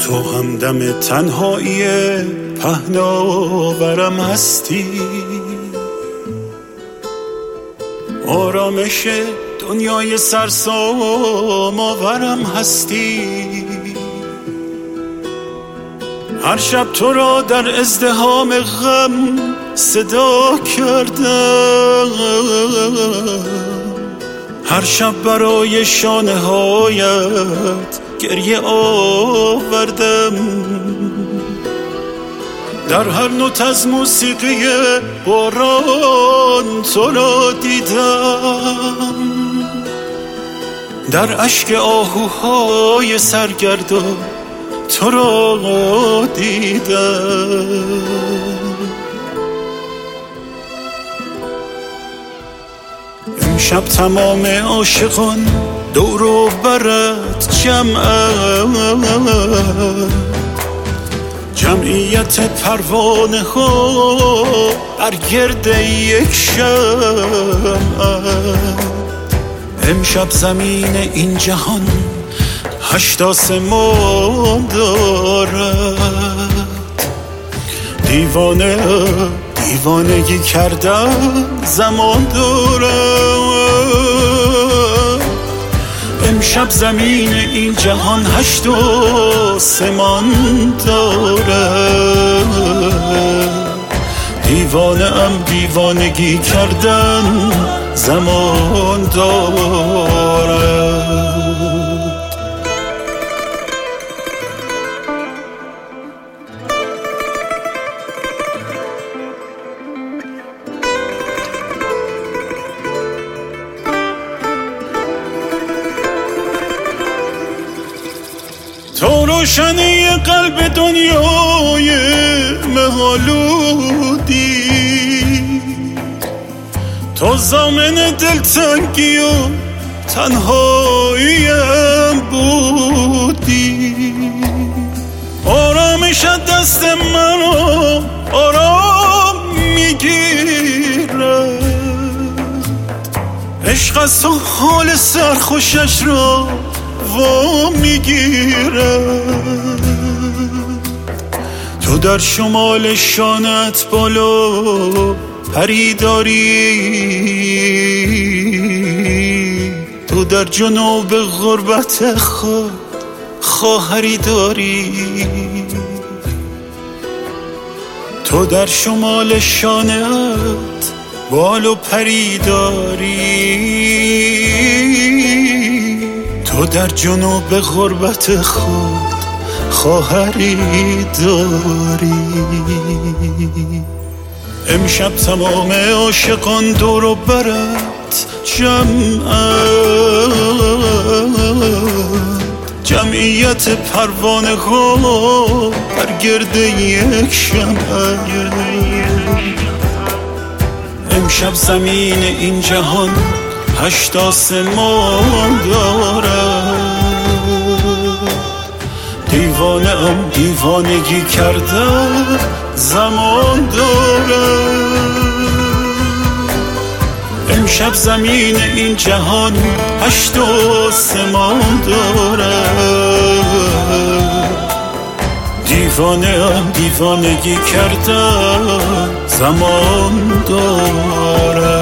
تو همدم تنهایی پهناورم هستی، آرامش دنیای سرسام آورم هستی. هر شب تو را در ازدحام غم صدا کردم، هر شب برای شانه هایت گریه آوردم. در هر نوت از موسیقی باران تو را دیدم، در اشک آهوهای سرگردان تو را دیدم. امشب تمام عاشقان دور و برت جمعیت پروانه ها بر گرد یک شمع. امشب زمین این جهان 8 آسمان دارد. دیوانگی کردن زمان دارد. امشب زمین این جهان 8 آسمان دارد. دیوانگی کردن زمان دارد. تو روشنی قلب دنیای مه‌آلودی، تو ضامن دلتنگی و تنهاییم بودی. آرامش دست منو آرام میگیرد، عشق از تو حال سرخوشش را و میگیرد. تو در شمال شانت بالا پری داری، تو در جنوب غربت خود خواهری داری. تو در شمال شانت بالا پری داری، تو در جنوب غربت خود خواهری داری. امشب تمام عاشقان دور و برت جمعیت پروانه ها بر گرد یک شمع. امشب زمین این جهان 8 آسمان دارد. دیوانگی کردن زمان دارد. امشب زمین این جهان 8 آسمان دارد. دیوانگی کردن زمان دارد.